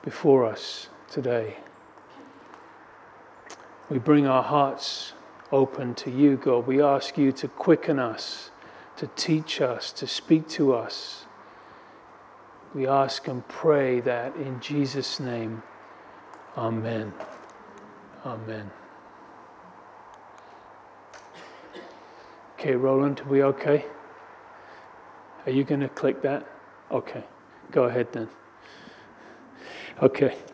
before us today. We bring our hearts open to you, God. We ask you to quicken us, to teach us, to speak to us. We ask and pray that in Jesus' name, amen. Amen. Okay, Roland, are we okay? Are you going to click that? Okay, go ahead then. Okay.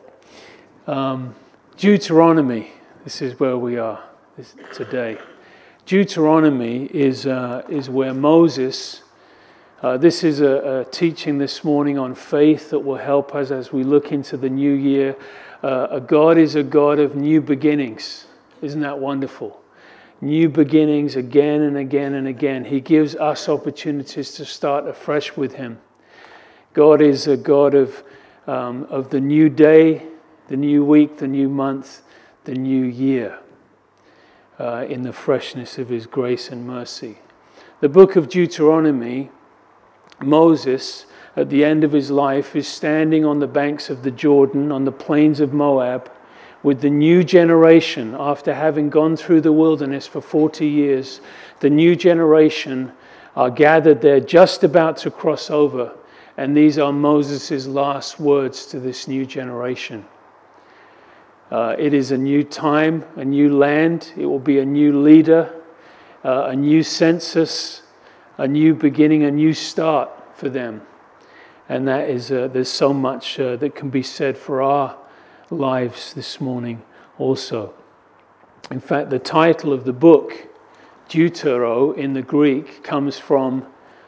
Deuteronomy, this is where we are today. Deuteronomy is where Moses, this is a teaching this morning on faith that will help us as we look into the new year. God is a God of new beginnings. Isn't that wonderful? New beginnings again and again and again. He gives us opportunities to start afresh with Him. God is a God of the new day, the new week, the new month, the new year, in the freshness of His grace and mercy. The book of Deuteronomy, Moses, at the end of his life, is standing on the banks of the Jordan, on the plains of Moab, with the new generation. After having gone through the wilderness for 40 years, the new generation are gathered there, just about to cross over. And these are Moses' last words to this new generation. It is a new time, a new land. It will be a new leader, a new census, a new beginning, a new start for them. And that is, there's so much that can be said for our lives this morning also. In fact, the title of the book, Deutero in the Greek, comes from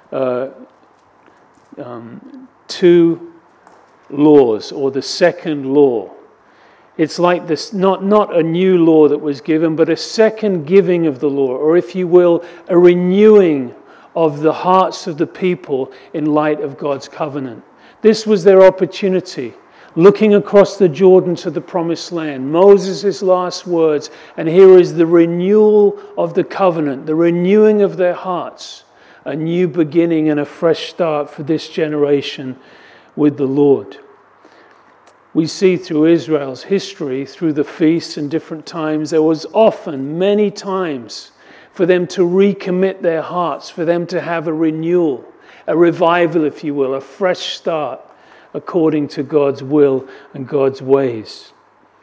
two laws, or the second law. It's like this, not a new law that was given, but a second giving of the law, or if you will, a renewing of the hearts of the people in light of God's covenant. This was their opportunity, looking across the Jordan to the promised land. Moses' last words, and here is the renewal of the covenant, the renewing of their hearts, a new beginning and a fresh start for this generation with the Lord. We see through Israel's history, through the feasts and different times, there was often, many times, for them to recommit their hearts, for them to have a renewal, a revival, if you will, a fresh start according to God's will and God's ways.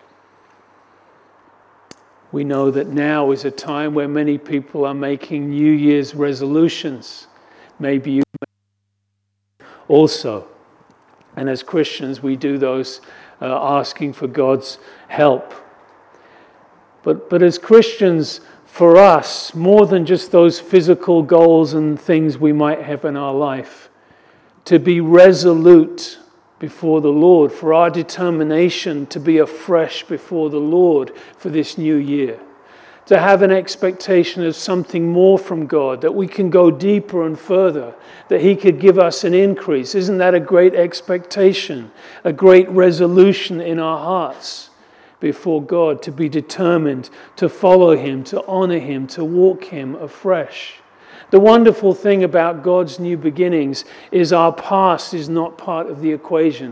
We know that now is a time where many people are making New Year's resolutions. Maybe you also. And as Christians, we do those asking for God's help. But as Christians, for us, more than just those physical goals and things we might have in our life, to be resolute before the Lord, for our determination to be afresh before the Lord for this new year, to have an expectation of something more from God, that we can go deeper and further, that He could give us an increase. Isn't that a great expectation, a great resolution in our hearts before God, to be determined to follow Him, to honor Him, to walk Him afresh? The wonderful thing about God's new beginnings is our past is not part of the equation.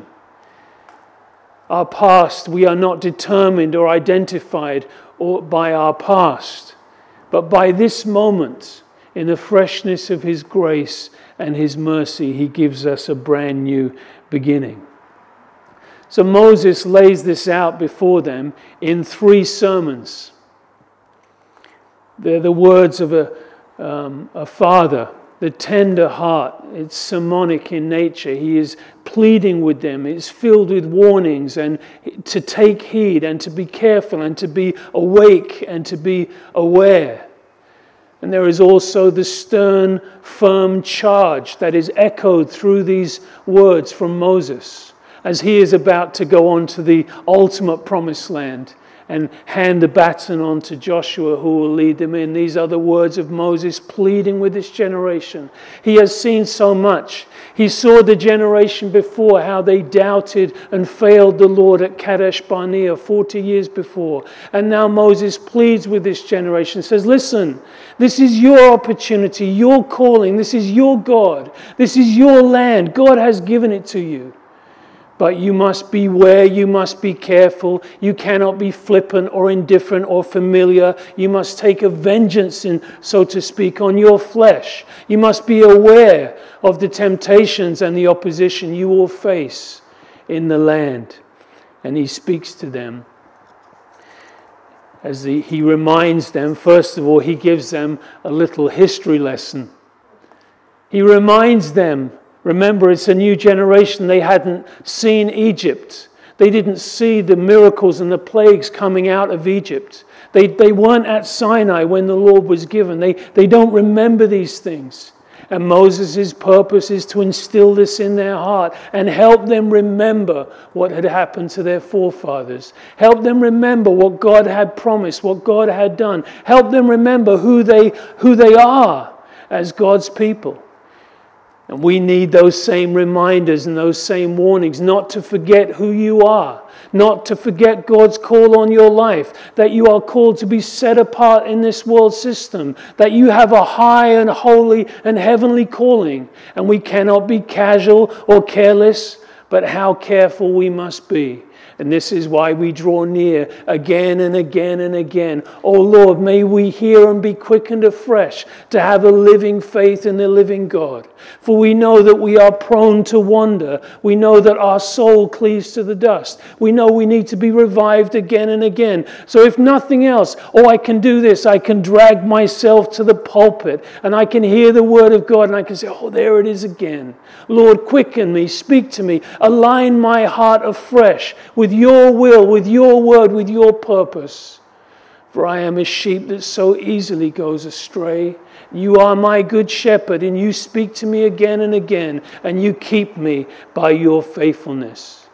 Our past, we are not determined or identified by our past, but by this moment, in the freshness of His grace and His mercy, He gives us a brand new beginning. So Moses lays this out before them in 3 sermons. They're the words of a father, the tender heart. It's sermonic in nature. He is pleading with them. It's filled with warnings and to take heed and to be careful and to be awake and to be aware. And there is also the stern, firm charge that is echoed through these words from Moses as he is about to go on to the ultimate promised land and hand the baton on to Joshua, who will lead them in. These are the words of Moses pleading with this generation. He has seen so much. He saw the generation before, how they doubted and failed the Lord at Kadesh Barnea 40 years before. And now Moses pleads with this generation, says, listen, this is your opportunity, your calling, this is your God, this is your land. God has given it to you. But you must beware, you must be careful. You cannot be flippant or indifferent or familiar. You must take a vengeance, so to speak, on your flesh. You must be aware of the temptations and the opposition you will face in the land. And he speaks to them. He reminds them, first of all, he gives them a little history lesson. He reminds them, remember, it's a new generation. They hadn't seen Egypt. They didn't see the miracles and the plagues coming out of Egypt. They weren't at Sinai when the Lord was given. They don't remember these things. And Moses' purpose is to instill this in their heart and help them remember what had happened to their forefathers. Help them remember what God had promised, what God had done. Help them remember who they are as God's people. And we need those same reminders and those same warnings, not to forget who you are, not to forget God's call on your life, that you are called to be set apart in this world system, that you have a high and holy and heavenly calling, and we cannot be casual or careless, but how careful we must be. And this is why we draw near again and again and again. Oh Lord, may we hear and be quickened afresh to have a living faith in the living God. For we know that we are prone to wander. We know that our soul cleaves to the dust. We know we need to be revived again and again. So if nothing else, I can do this. I can drag myself to the pulpit and I can hear the word of God and I can say, there it is again. Lord, quicken me, speak to me, align my heart afresh with your will, with your word, with your purpose. For I am a sheep that so easily goes astray. You are my good shepherd, and you speak to me again and again, and you keep me by your faithfulness.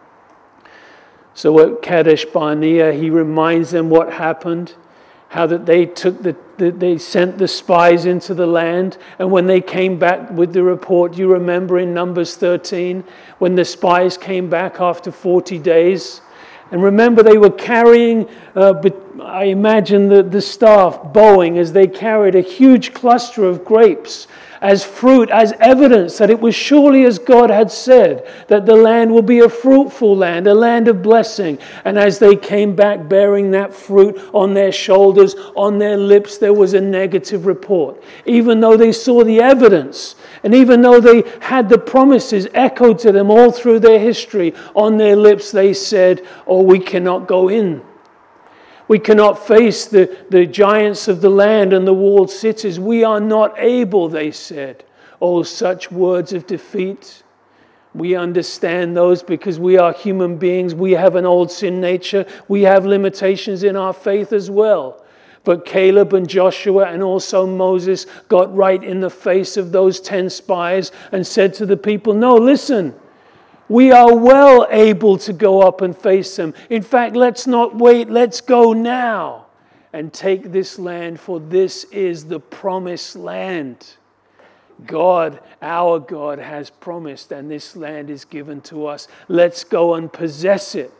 So at Kadesh Barnea, he reminds them what happened, how that they sent the spies into the land, and when they came back with the report, you remember in Numbers 13, when the spies came back after 40 days, and remember they were carrying, I imagine the staff bowing as they carried a huge cluster of grapes as fruit, as evidence that it was surely as God had said, that the land will be a fruitful land, a land of blessing. And as they came back bearing that fruit on their shoulders, on their lips, there was a negative report. Even though they saw the evidence, and even though they had the promises echoed to them all through their history, on their lips they said, we cannot go in. We cannot face the giants of the land and the walled cities. We are not able, they said. Such words of defeat. We understand those because we are human beings. We have an old sin nature. We have limitations in our faith as well. But Caleb and Joshua and also Moses got right in the face of those 10 spies and said to the people, no, listen. We are well able to go up and face them. In fact, let's not wait. Let's go now and take this land, for this is the promised land. God, our God, has promised, and this land is given to us. Let's go and possess it.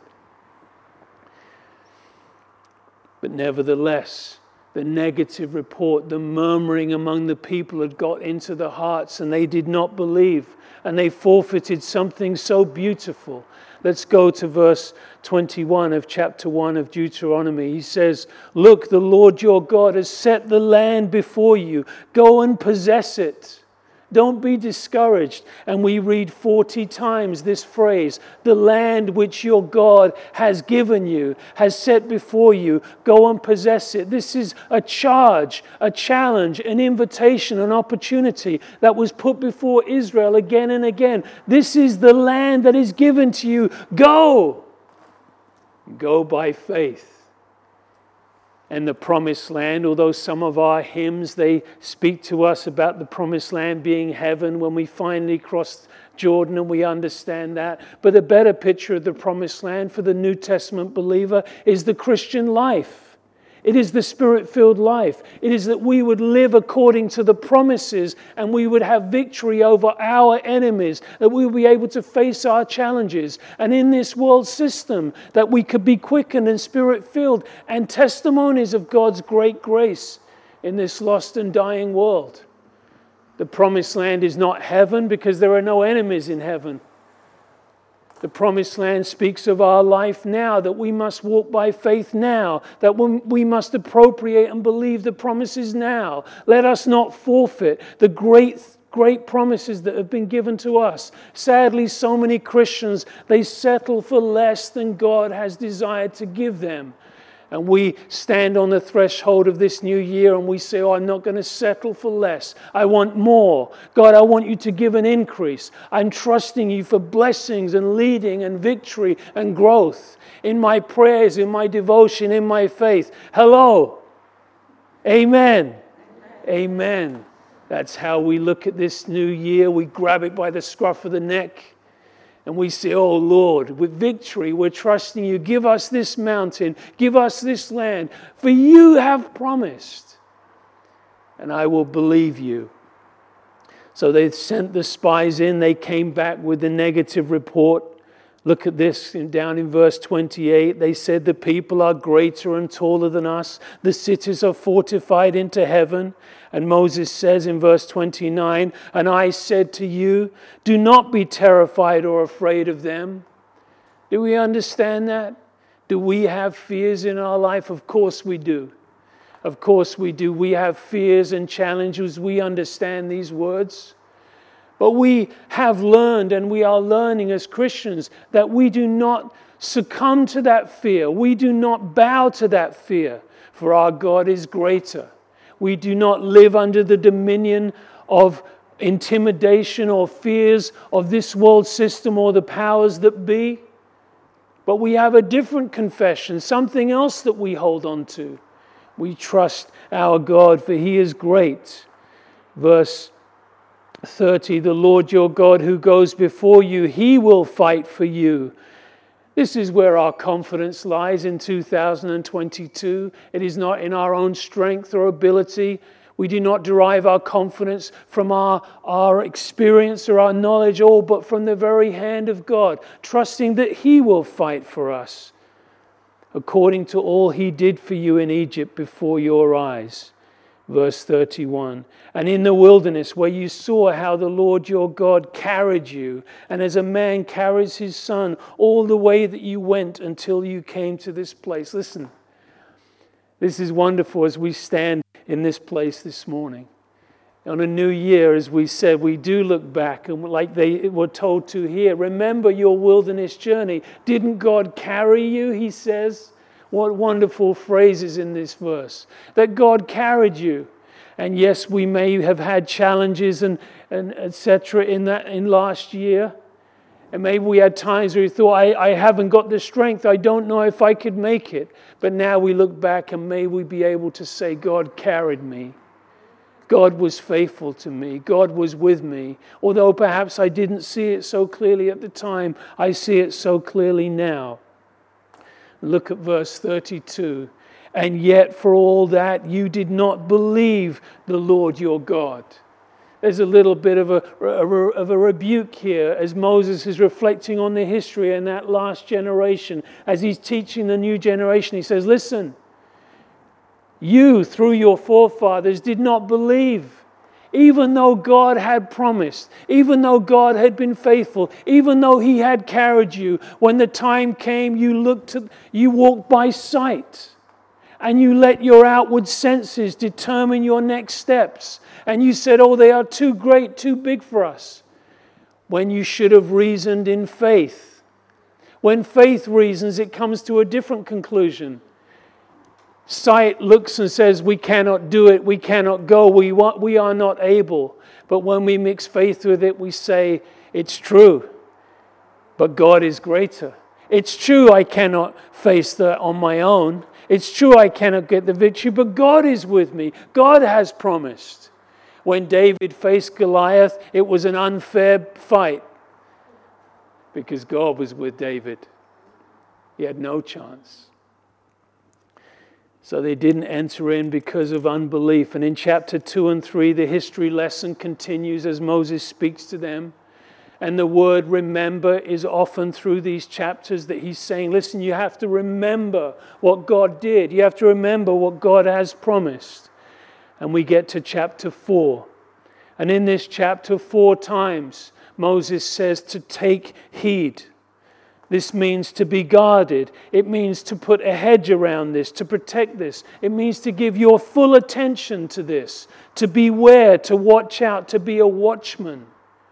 But nevertheless, the negative report, the murmuring among the people had got into the hearts, and they did not believe. And they forfeited something so beautiful. Let's go to verse 21 of chapter 1 of Deuteronomy. He says, look, the Lord your God has set the land before you. Go and possess it. Don't be discouraged. And we read 40 times this phrase, the land which your God has given you, has set before you. Go and possess it. This is a charge, a challenge, an invitation, an opportunity that was put before Israel again and again. This is the land that is given to you. Go. Go by faith. And the promised land, although some of our hymns, they speak to us about the promised land being heaven when we finally cross Jordan, and we understand that. But a better picture of the promised land for the New Testament believer is the Christian life. It is the Spirit-filled life. It is that we would live according to the promises and we would have victory over our enemies, that we would be able to face our challenges. And in this world system, that we could be quickened and Spirit-filled and testimonies of God's great grace in this lost and dying world. The promised land is not heaven because there are no enemies in heaven. The promised land speaks of our life now, that we must walk by faith now, that we must appropriate and believe the promises now. Let us not forfeit the great promises that have been given to us. Sadly, so many Christians, they settle for less than God has desired to give them. And we stand on the threshold of this new year and we say, oh, I'm not going to settle for less. I want more. God, I want you to give an increase. I'm trusting you for blessings and leading and victory and growth in my prayers, in my devotion, in my faith. Hello. Amen. Amen. That's how we look at this new year. We grab it by the scruff of the neck. And we say, oh Lord, with victory, we're trusting you. Give us this mountain. Give us this land. For you have promised. And I will believe you. So they sent the spies in. They came back with the negative report. Look at this down in verse 28. They said, the people are greater and taller than us. The cities are fortified into heaven. And Moses says in verse 29, and I said to you, do not be terrified or afraid of them. Do we understand that? Do we have fears in our life? Of course we do. Of course we do. We have fears and challenges. We understand these words. But we have learned, and we are learning as Christians, that we do not succumb to that fear. We do not bow to that fear, for our God is greater. We do not live under the dominion of intimidation or fears of this world system or the powers that be. But we have a different confession, something else that we hold on to. We trust our God, for He is great. Verse 30, the Lord your God who goes before you, He will fight for you. This is where our confidence lies in 2022. It is not in our own strength or ability. We do not derive our confidence from our experience or our knowledge, all but from the very hand of God, trusting that He will fight for us, according to all He did for you in Egypt before your eyes. Verse 31, and in the wilderness where you saw how the Lord your God carried you, and as a man carries his son, all the way that you went until you came to this place. Listen, this is wonderful as we stand in this place this morning. On a new year, as we said, we do look back, and like they were told to here, remember your wilderness journey. Didn't God carry you, he says? What wonderful phrases in this verse. That God carried you. And yes, we may have had challenges and etc. in last year. And maybe we had times where we thought, I haven't got the strength. I don't know if I could make it. But now we look back and may we be able to say, God carried me. God was faithful to me. God was with me. Although perhaps I didn't see it so clearly at the time, I see it so clearly now. Look at verse 32. And yet for all that you did not believe the Lord your God. There's a little bit of a rebuke here as Moses is reflecting on the history in that last generation. As he's teaching the new generation, he says, listen, you through your forefathers did not believe. Even though God had promised, even though God had been faithful, even though He had carried you, when the time came, you walked by sight, and you let your outward senses determine your next steps. And you said, oh, they are too great, too big for us. When you should have reasoned in faith. When faith reasons, it comes to a different conclusion. Sight looks and says, we cannot do it, we cannot go, we are not able. But when we mix faith with it, we say, it's true, but God is greater. It's true I cannot face that on my own. It's true I cannot get the victory, but God is with me. God has promised. When David faced Goliath, it was an unfair fight because God was with David. He had no chance. So they didn't enter in because of unbelief. And in chapter 2 and 3, the history lesson continues as Moses speaks to them. And the word remember is often through these chapters that he's saying, listen, you have to remember what God did. You have to remember what God has promised. And we get to chapter 4. And in this chapter, 4 times, Moses says to take heed. This means to be guarded. It means to put a hedge around this, to protect this. It means to give your full attention to this, to beware, to watch out, to be a watchman.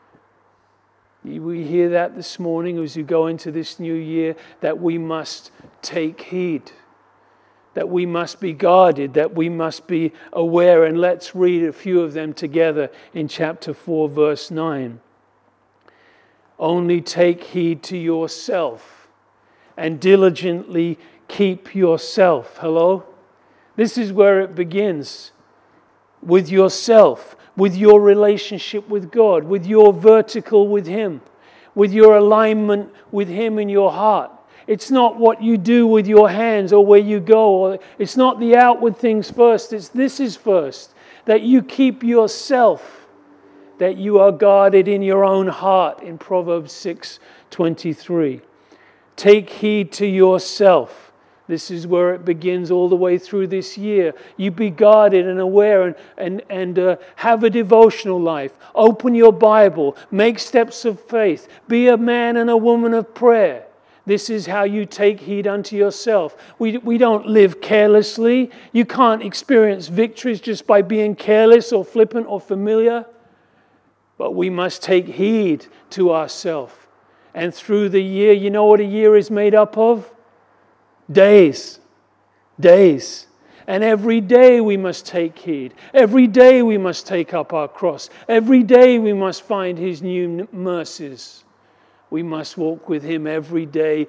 We hear that this morning as you go into this new year, that we must take heed, that we must be guarded, that we must be aware. And let's read a few of them together in chapter 4, verse 9. Only take heed to yourself and diligently keep yourself. Hello? This is where it begins. With yourself, with your relationship with God, with your vertical with Him, with your alignment with Him in your heart. It's not what you do with your hands or where you go. Or it's not the outward things first. This is first. That you keep yourself. That you are guarded in your own heart in Proverbs 6:23. Take heed to yourself. This is where it begins all the way through this year. You be guarded and aware and have a devotional life. Open your Bible. Make steps of faith. Be a man and a woman of prayer. This is how you take heed unto yourself. We don't live carelessly. You can't experience victories just by being careless or flippant or familiar. But we must take heed to ourselves. And through the year, you know what a year is made up of? Days. Days. And every day we must take heed. Every day we must take up our cross. Every day we must find His new mercies. We must walk with Him every day,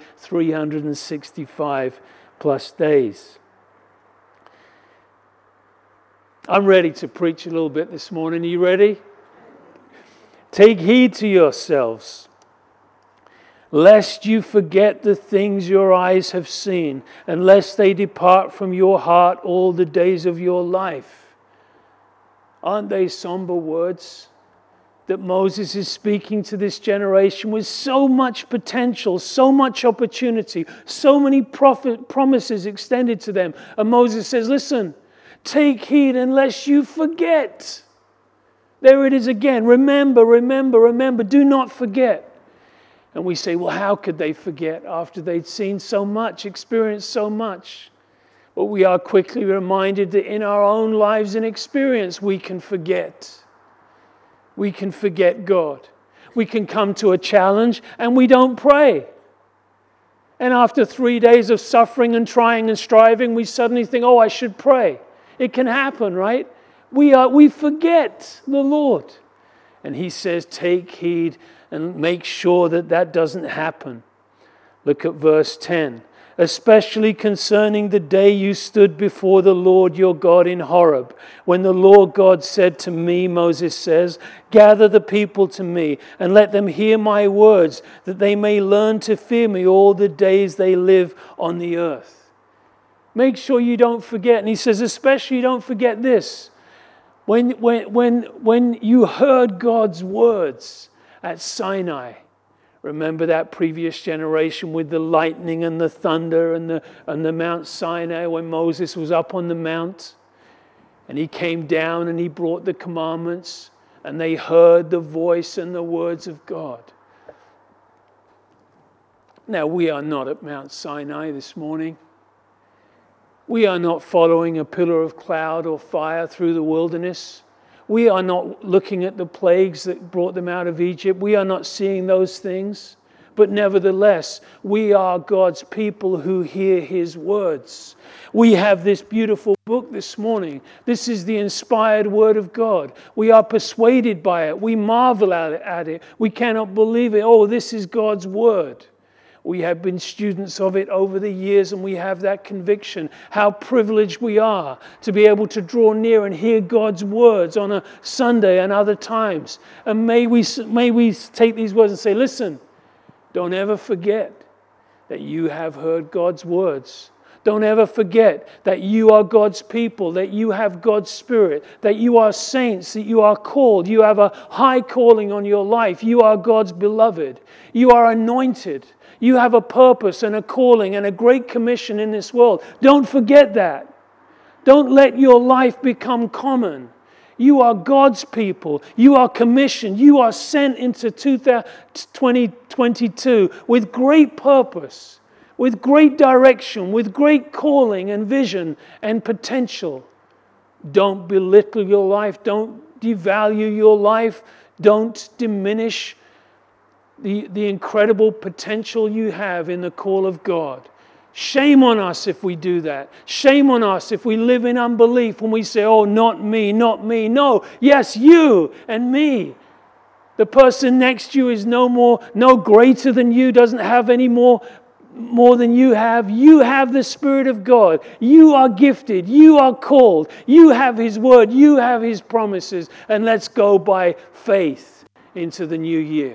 365 plus days. I'm ready to preach a little bit this morning. Are you ready? Take heed to yourselves, lest you forget the things your eyes have seen, and lest they depart from your heart all the days of your life. Aren't they somber words that Moses is speaking to this generation with so much potential, so much opportunity, so many promises extended to them? And Moses says, listen, take heed unless you forget. There it is again. Remember, remember, remember. Do not forget. And we say, well, how could they forget after they'd seen so much, experienced so much? But we are quickly reminded that in our own lives and experience, we can forget. We can forget God. We can come to a challenge and we don't pray. And after 3 days of suffering and trying and striving, we suddenly think, oh, I should pray. It can happen, right? We forget the Lord. And He says, take heed and make sure that doesn't happen. Look at verse 10. Especially concerning the day you stood before the Lord your God in Horeb, when the Lord God said to me, Moses says, gather the people to me and let them hear my words, that they may learn to fear me all the days they live on the earth. Make sure you don't forget. And He says, especially don't forget this. When you heard God's words at Sinai, remember that previous generation with the lightning and the thunder and the Mount Sinai when Moses was up on the mount and he came down and he brought the commandments and they heard the voice and the words of God. Now we are not at Mount Sinai this morning. We are not following a pillar of cloud or fire through the wilderness. We are not looking at the plagues that brought them out of Egypt. We are not seeing those things. But nevertheless, we are God's people who hear His words. We have this beautiful book this morning. This is the inspired Word of God. We are persuaded by it. We marvel at it. We cannot believe it. Oh, this is God's Word. We have been students of it over the years and we have that conviction. How privileged we are to be able to draw near and hear God's words on a Sunday and other times. And may we take these words and say, listen, don't ever forget that you have heard God's words. Don't ever forget that you are God's people, that you have God's Spirit, that you are saints, that you are called. You have a high calling on your life. You are God's beloved. You are anointed. You have a purpose and a calling and a great commission in this world. Don't forget that. Don't let your life become common. You are God's people. You are commissioned. You are sent into 2022 with great purpose, with great direction, with great calling and vision and potential. Don't belittle your life. Don't devalue your life. Don't diminish the incredible potential you have in the call of God. Shame on us if we do that. Shame on us if we live in unbelief when we say, oh, not me, not me. No, yes, you and me. The person next to you is no greater than you, doesn't have any more than you have. You have the Spirit of God. You are gifted. You are called. You have His word. You have His promises. And let's go by faith into the new year.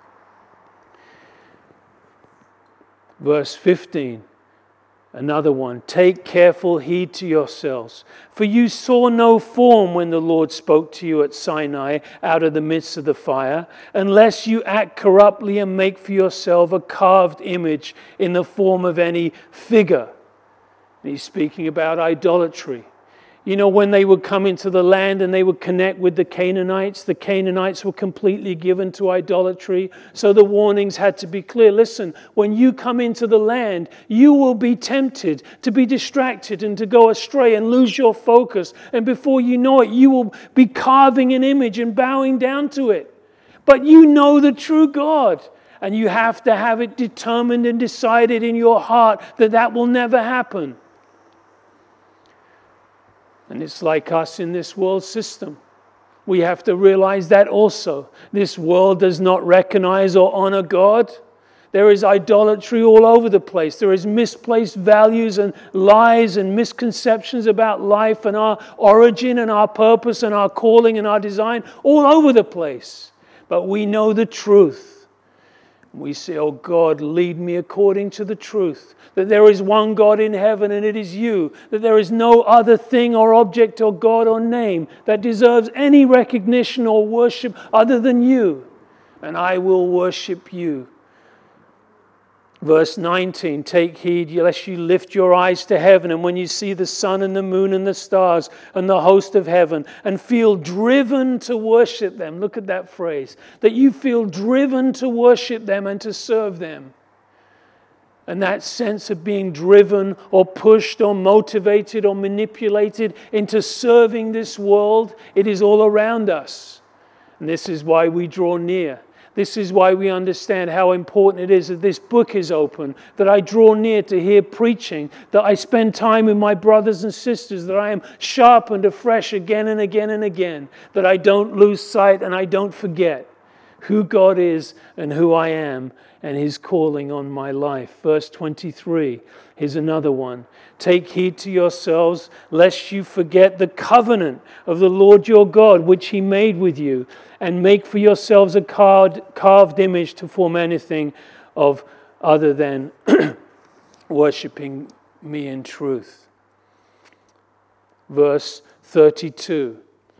Verse 15, another one. Take careful heed to yourselves, for you saw no form when the Lord spoke to you at Sinai out of the midst of the fire, unless you act corruptly and make for yourself a carved image in the form of any figure. And he's speaking about idolatry. You know, when they would come into the land and they would connect with the Canaanites were completely given to idolatry. So the warnings had to be clear. Listen, when you come into the land, you will be tempted to be distracted and to go astray and lose your focus. And before you know it, you will be carving an image and bowing down to it. But you know the true God. And you have to have it determined and decided in your heart that will never happen. And it's like us in this world system. We have to realize that also. This world does not recognize or honor God. There is idolatry all over the place. There is misplaced values and lies and misconceptions about life and our origin and our purpose and our calling and our design all over the place. But we know the truth. We say, oh God, lead me according to the truth. That there is one God in heaven and it is you. That there is no other thing or object or God or name that deserves any recognition or worship other than you. And I will worship you. Verse 19, take heed lest you lift your eyes to heaven, and when you see the sun and the moon and the stars and the host of heaven, and feel driven to worship them. Look at that phrase. That you feel driven to worship them and to serve them. And that sense of being driven or pushed or motivated or manipulated into serving this world, it is all around us. And this is why we draw near. This is why we understand how important it is that this book is open, that I draw near to hear preaching, that I spend time with my brothers and sisters, that I am sharpened afresh again and again and again, that I don't lose sight and I don't forget who God is and who I am and His calling on my life. Verse 23, here's another one. Take heed to yourselves, lest you forget the covenant of the Lord your God, which He made with you, and make for yourselves a carved image to form anything of other than worshipping me in truth. Verse 32.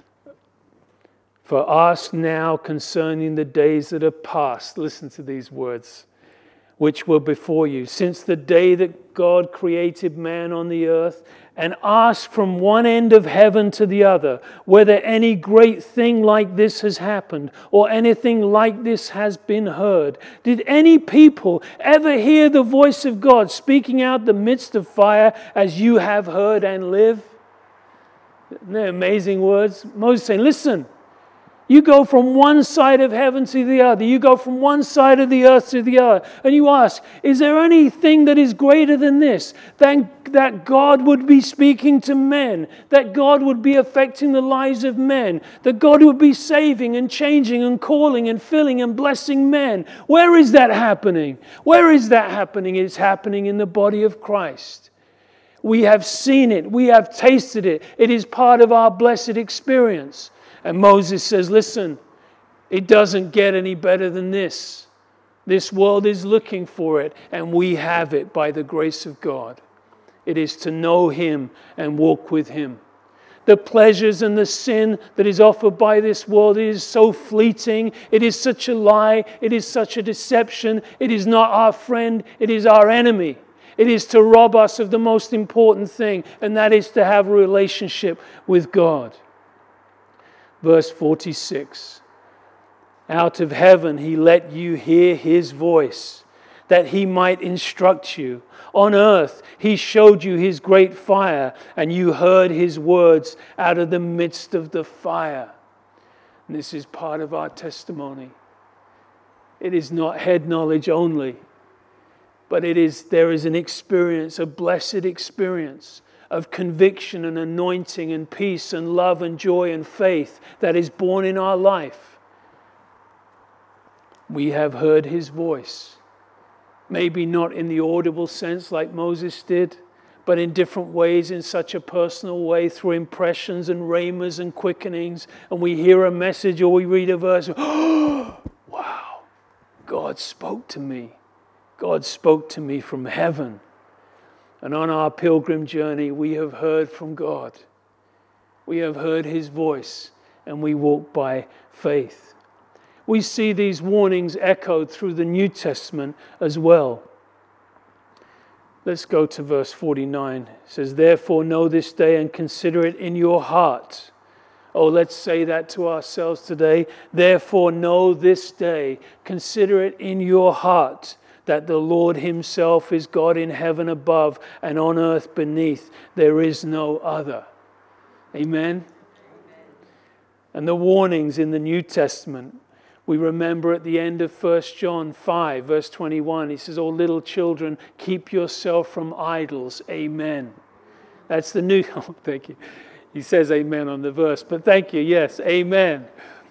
For ask now concerning the days that are past. Listen to these words. Which were before you, since the day that God created man on the earth, and ask from one end of heaven to the other, whether any great thing like this has happened, or anything like this has been heard. Did any people ever hear the voice of God speaking out the midst of fire as you have heard and live? Isn't they amazing words? Moses saying, listen, you go from one side of heaven to the other. You go from one side of the earth to the other. And you ask, is there anything that is greater than this? That God would be speaking to men. That God would be affecting the lives of men. That God would be saving and changing and calling and filling and blessing men. Where is that happening? Where is that happening? It's happening in the body of Christ. We have seen it. We have tasted it. It is part of our blessed experience. And Moses says, listen, it doesn't get any better than this. This world is looking for it, and we have it by the grace of God. It is to know Him and walk with Him. The pleasures and the sin that is offered by this world is so fleeting. It is such a lie. It is such a deception. It is not our friend. It is our enemy. It is to rob us of the most important thing, and that is to have a relationship with God. Verse 46. Out of heaven he let you hear his voice, that he might instruct you. On earth he showed you his great fire, and you heard his words out of the midst of the fire. And this is part of our testimony. It is not head knowledge only, but there is an experience, a blessed experience of conviction and anointing and peace and love and joy and faith that is born in our life. We have heard his voice. Maybe not in the audible sense like Moses did, but in different ways, in such a personal way, through impressions and rhemas and quickenings. And we hear a message or we read a verse. Oh, wow, God spoke to me. God spoke to me from heaven. And on our pilgrim journey, we have heard from God. We have heard his voice, and we walk by faith. We see these warnings echoed through the New Testament as well. Let's go to verse 49. It says, therefore know this day and consider it in your heart. Oh, let's say that to ourselves today. Therefore know this day, consider it in your heart, that the Lord himself is God in heaven above and on earth beneath. There is no other. Amen? And the warnings in the New Testament, we remember at the end of 1 John 5, verse 21, he says, oh, little children, keep yourself from idols. Amen. That's the new, oh, thank you. He says amen on the verse, but thank you, yes, amen.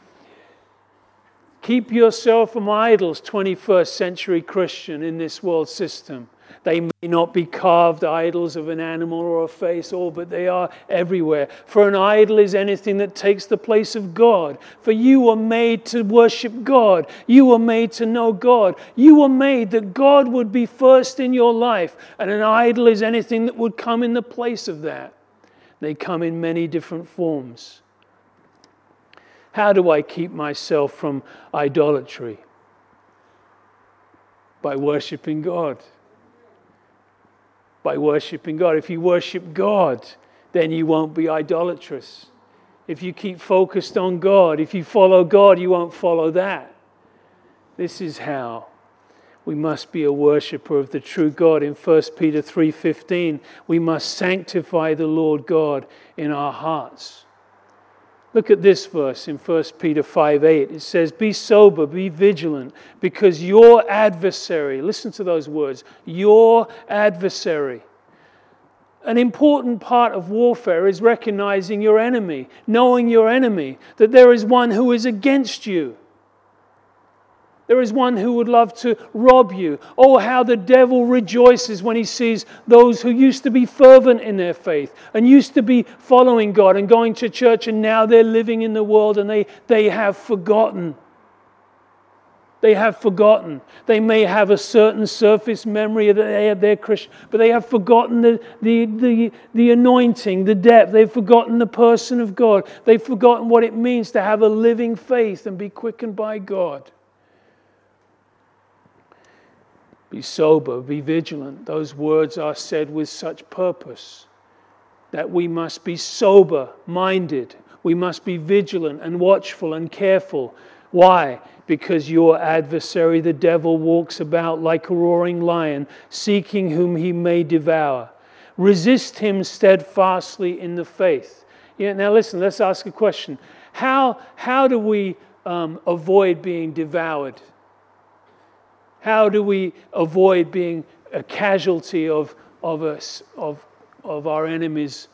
Keep yourself from idols, 21st century Christian in this world system. They may not be carved idols of an animal or a face, but they are everywhere. For an idol is anything that takes the place of God. For you were made to worship God. You were made to know God. You were made that God would be first in your life. And an idol is anything that would come in the place of that. They come in many different forms. How do I keep myself from idolatry? By worshiping God. By worshiping God. If you worship God, then you won't be idolatrous. If you keep focused on God, if you follow God, you won't follow that. This is how we must be a worshiper of the true God. In 1 Peter 3:15, we must sanctify the Lord God in our hearts. Look at this verse in 1 Peter 5:8. It says, be sober, be vigilant, because your adversary, listen to those words, your adversary. An important part of warfare is recognizing your enemy, knowing your enemy, that there is one who is against you. There is one who would love to rob you. Oh, how the devil rejoices when he sees those who used to be fervent in their faith and used to be following God and going to church, and now they're living in the world and they have forgotten. They have forgotten. They may have a certain surface memory that they're Christian, but they have forgotten the anointing, the depth. They've forgotten the person of God. They've forgotten what it means to have a living faith and be quickened by God. Be sober, be vigilant. Those words are said with such purpose that we must be sober-minded. We must be vigilant and watchful and careful. Why? Because your adversary, the devil, walks about like a roaring lion, seeking whom he may devour. Resist him steadfastly in the faith. Now listen, let's ask a question. How do we avoid being devoured? How do we avoid being a casualty of our enemies?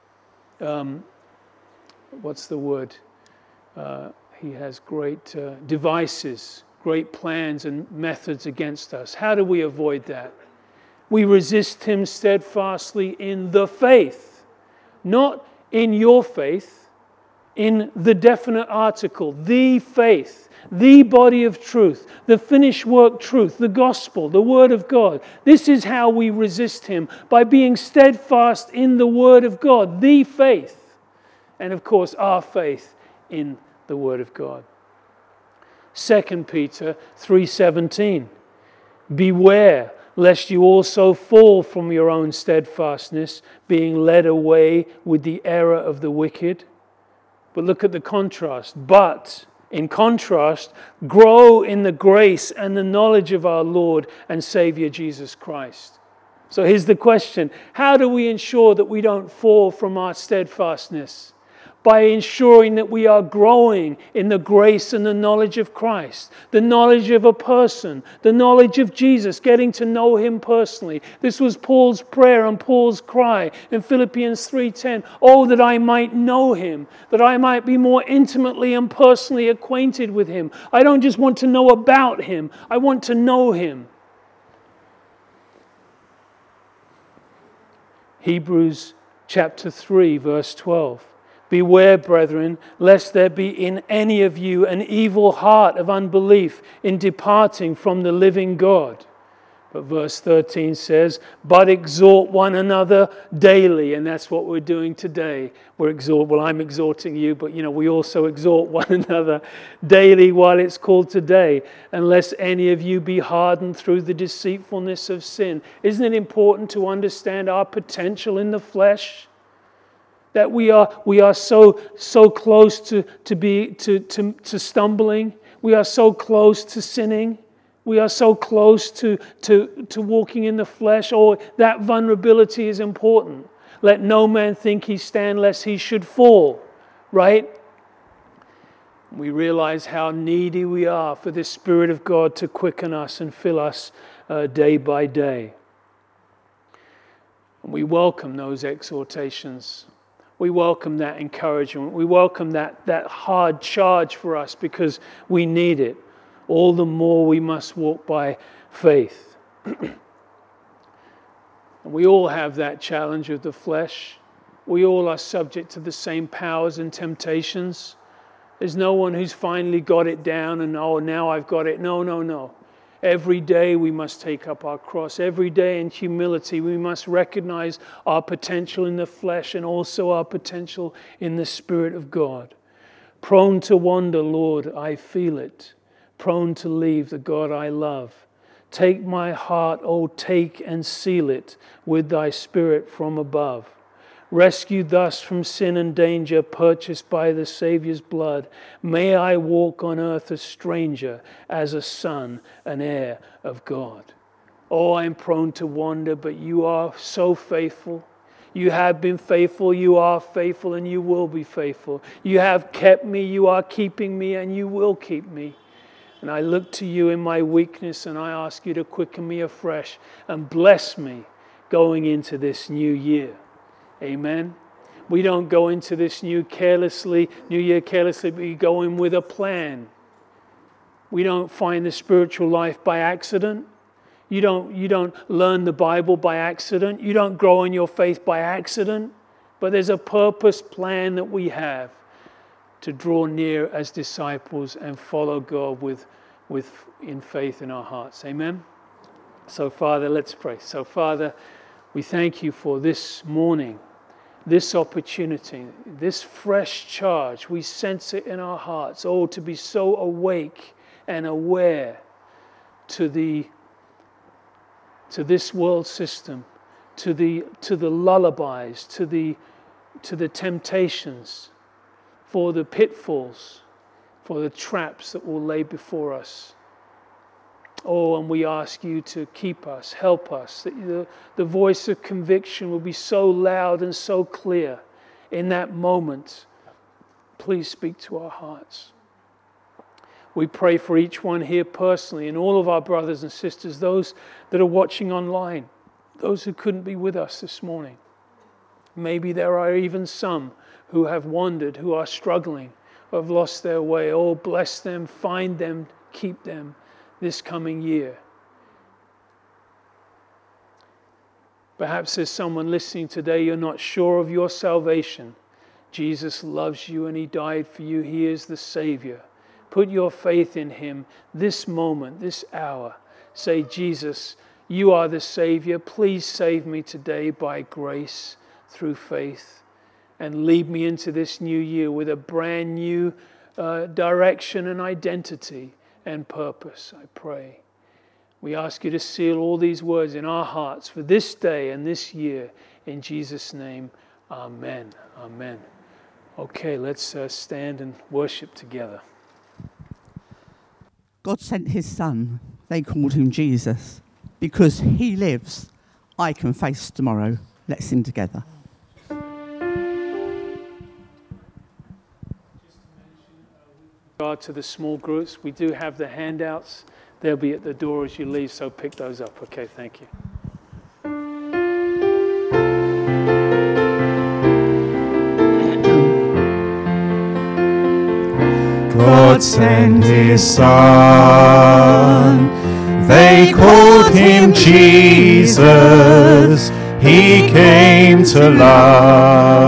What's the word? He has great devices, great plans and methods against us. How do we avoid that? We resist him steadfastly in the faith, not in your faith, in the definite article, the faith. The body of truth, the finished work truth, the gospel, the word of God. This is how we resist him, by being steadfast in the word of God, the faith. And of course, our faith in the word of God. 2 Peter 3:17. Beware lest you also fall from your own steadfastness, being led away with the error of the wicked. But look at the contrast. But, in contrast, grow in the grace and the knowledge of our Lord and Savior Jesus Christ. So here's the question. How do we ensure that we don't fall from our steadfastness? By ensuring that we are growing in the grace and the knowledge of Christ, the knowledge of a person, the knowledge of Jesus, getting to know Him personally. This was Paul's prayer and Paul's cry in Philippians 3:10. Oh, that I might know Him, that I might be more intimately and personally acquainted with Him. I don't just want to know about Him, I want to know Him. Hebrews chapter 3, verse 12. Beware, brethren, lest there be in any of you an evil heart of unbelief in departing from the living God. But verse 13 says, but exhort one another daily. And that's what we're doing today. I'm exhorting you, but we also exhort one another daily while it's called today. Unless any of you be hardened through the deceitfulness of sin. Isn't it important to understand our potential in the flesh? That we are so close to stumbling. We are so close to sinning. We are so close to walking in the flesh. Oh, that vulnerability is important. Let no man think he stand lest he should fall. Right? We realize how needy we are for the Spirit of God to quicken us and fill us day by day. And we welcome those exhortations. We welcome that encouragement. We welcome that hard charge for us because we need it. All the more we must walk by faith. And we all have that challenge of the flesh. We all are subject to the same powers and temptations. There's no one who's finally got it down and, oh, now I've got it. No. Every day we must take up our cross. Every day in humility we must recognize our potential in the flesh and also our potential in the Spirit of God. Prone to wander, Lord, I feel it. Prone to leave the God I love. Take my heart, oh, take and seal it with thy Spirit from above. Rescued thus from sin and danger, purchased by the Savior's blood, may I walk on earth a stranger, as a son, an heir of God. Oh, I'm prone to wander, but you are so faithful. You have been faithful, you are faithful, and you will be faithful. You have kept me, you are keeping me, and you will keep me. And I look to you in my weakness, and I ask you to quicken me afresh and bless me going into this new year. Amen. We don't go into this new year carelessly, but we go in with a plan. We don't find the spiritual life by accident. You don't learn the Bible by accident. You don't grow in your faith by accident. But there's a purpose plan that we have to draw near as disciples and follow God with in faith in our hearts. Amen. So Father, let's pray. So Father, we thank you for this morning. This opportunity, this fresh charge, we sense it in our hearts. Oh, to be so awake and aware to this world system, to the lullabies, to the temptations, for the pitfalls, for the traps that will lay before us. Oh, and we ask you to keep us, help us, that the voice of conviction will be so loud and so clear in that moment. Please speak to our hearts. We pray for each one here personally and all of our brothers and sisters, those that are watching online, those who couldn't be with us this morning. Maybe there are even some who have wandered, who are struggling, who have lost their way. Oh, bless them, find them, keep them this coming year. Perhaps there's someone listening today, you're not sure of your salvation. Jesus loves you and He died for you. He is the Savior. Put your faith in Him this moment, this hour. Say, Jesus, you are the Savior. Please save me today by grace through faith and lead me into this new year with a brand new direction and identity and purpose, I pray. We ask you to seal all these words in our hearts for this day and this year. In Jesus' name, amen. Amen. Okay, let's stand and worship together. God sent his son. They called him Jesus. Because he lives, I can face tomorrow. Let's sing together. regard to the small groups, we do have the handouts. They'll be at the door as you leave, so pick those up. Okay, thank you. God sent his son. They called him Jesus. He came to love.